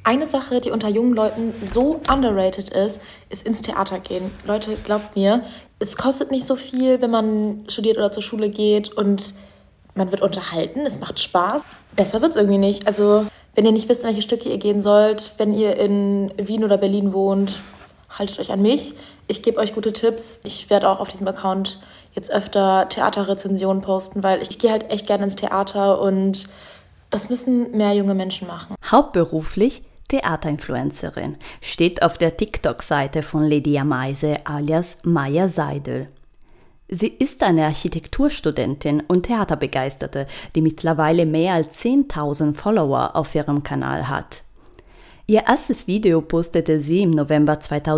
Eine Sache, die unter jungen Leuten so underrated ist ins Theater gehen. Leute, glaubt mir, es kostet nicht so viel, wenn man studiert oder zur Schule geht und man wird unterhalten, es macht Spaß. Besser wird's irgendwie nicht. Also, wenn ihr nicht wisst, in welche Stücke ihr gehen sollt, wenn ihr in Wien oder Berlin wohnt, haltet euch an mich. Ich gebe euch gute Tipps. Ich werde auch auf diesem Account jetzt öfter Theaterrezensionen posten, weil ich gehe halt echt gerne ins Theater und das müssen mehr junge Menschen machen. Hauptberuflich Theaterinfluencerin, steht auf der TikTok-Seite von Lydia Meise alias Maya Seidel. Sie ist eine Architekturstudentin und Theaterbegeisterte, die mittlerweile mehr als 10.000 Follower auf ihrem Kanal hat. Ihr erstes Video postete sie im November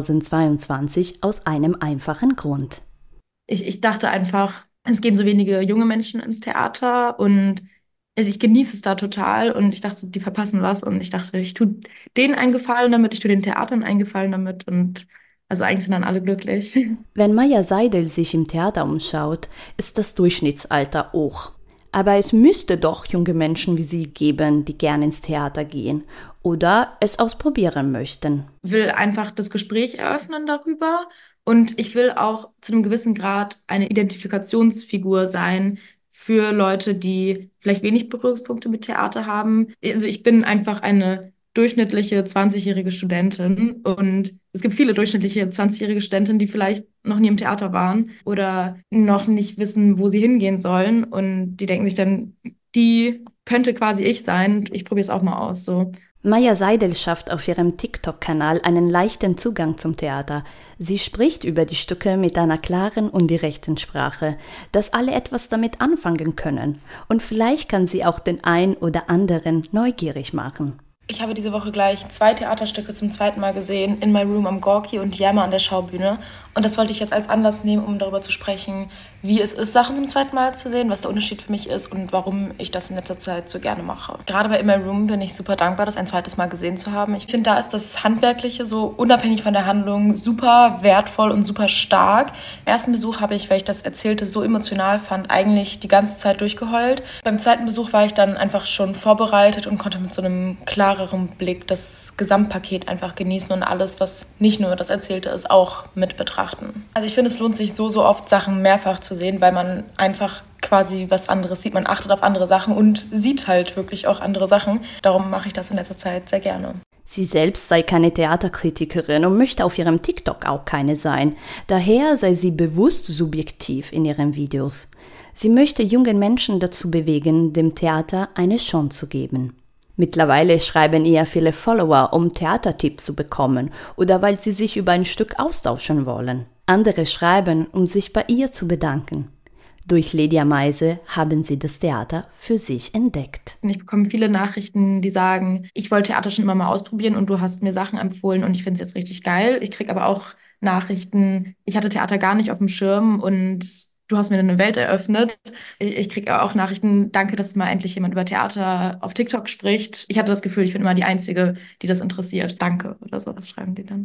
2022 aus einem einfachen Grund. Ich dachte einfach, es gehen so wenige junge Menschen ins Theater und also ich genieße es da total und ich dachte, die verpassen was und ich dachte, ich tue denen einen Gefallen damit, ich tue den Theatern einen Gefallen damit und also eigentlich sind dann alle glücklich. Wenn Maya Seidel sich im Theater umschaut, ist das Durchschnittsalter hoch. Aber es müsste doch junge Menschen wie sie geben, die gerne ins Theater gehen oder es ausprobieren möchten. Ich will einfach das Gespräch eröffnen darüber und ich will auch zu einem gewissen Grad eine Identifikationsfigur sein für Leute, die vielleicht wenig Berührungspunkte mit Theater haben. Also ich bin einfach eine durchschnittliche 20-jährige Studentin und es gibt viele durchschnittliche 20-jährige Studentinnen, die vielleicht noch nie im Theater waren oder noch nicht wissen, wo sie hingehen sollen und die denken sich dann, die könnte quasi ich sein. Ich probiere es auch mal aus, so. Maya Seidel schafft auf ihrem TikTok-Kanal einen leichten Zugang zum Theater. Sie spricht über die Stücke mit einer klaren und direkten Sprache, dass alle etwas damit anfangen können. Und vielleicht kann sie auch den einen oder anderen neugierig machen. Ich habe diese Woche gleich 2 Theaterstücke zum zweiten Mal gesehen, In My Room am Gorki und Jammer an der Schaubühne. Und das wollte ich jetzt als Anlass nehmen, um darüber zu sprechen, wie es ist, Sachen zum zweiten Mal zu sehen, was der Unterschied für mich ist und warum ich das in letzter Zeit so gerne mache. Gerade bei In My Room bin ich super dankbar, das ein zweites Mal gesehen zu haben. Ich finde, da ist das Handwerkliche so unabhängig von der Handlung super wertvoll und super stark. Im ersten Besuch habe ich, weil ich das Erzählte so emotional fand, eigentlich die ganze Zeit durchgeheult. Beim zweiten Besuch war ich dann einfach schon vorbereitet und konnte mit so einem klareren Blick das Gesamtpaket einfach genießen und alles, was nicht nur das Erzählte ist, auch mit betrachten. Also ich finde, es lohnt sich so oft, Sachen mehrfach zu sehen, weil man einfach quasi was anderes sieht. Man achtet auf andere Sachen und sieht halt wirklich auch andere Sachen. Darum mache ich das in letzter Zeit sehr gerne. Sie selbst sei keine Theaterkritikerin und möchte auf ihrem TikTok auch keine sein. Daher sei sie bewusst subjektiv in ihren Videos. Sie möchte jungen Menschen dazu bewegen, dem Theater eine Chance zu geben. Mittlerweile schreiben ihr viele Follower, um Theatertipps zu bekommen oder weil sie sich über ein Stück austauschen wollen. Andere schreiben, um sich bei ihr zu bedanken. Durch Lydia Meise haben sie das Theater für sich entdeckt. Ich bekomme viele Nachrichten, die sagen, ich wollte Theater schon immer mal ausprobieren und du hast mir Sachen empfohlen und ich finde es jetzt richtig geil. Ich kriege aber auch Nachrichten, ich hatte Theater gar nicht auf dem Schirm und du hast mir eine Welt eröffnet. Ich kriege auch Nachrichten, danke, dass mal endlich jemand über Theater auf TikTok spricht. Ich hatte das Gefühl, ich bin immer die Einzige, die das interessiert. Danke oder so, das schreiben die dann.